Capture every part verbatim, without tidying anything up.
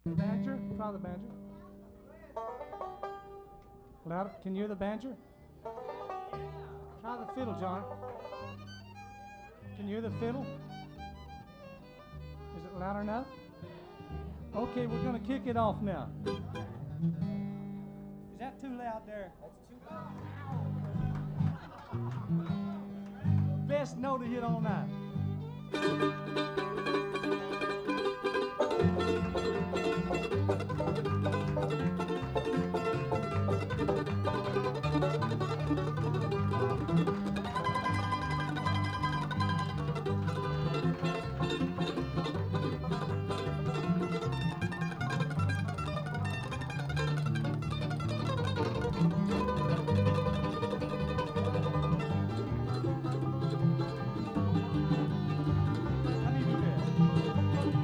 Banjo? Try the banjo. Louder. Can you hear the banjo? Try the fiddle, John. Can you hear the fiddle? Is it loud enough? Okay, we're going to kick it off now. Is that too loud there? That's too loud. Best note to hit all night. Let me do this.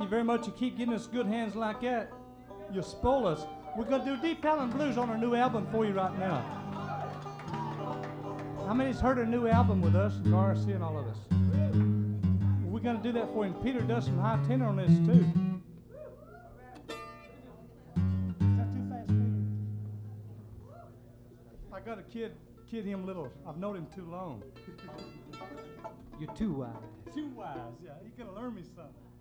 you very much. You keep getting us good hands like that, you'll spoil us. We're going to do Deep Ellum Blues on our new album for you right now. How many's heard our new album with us, R C and all of us? We're going to do that for you. And Peter does some high tenor on this, too. Is that too fast, Peter? I got to kid, kid him little. I've known him too long. You're too wise. Too wise, yeah. He's going to learn me something.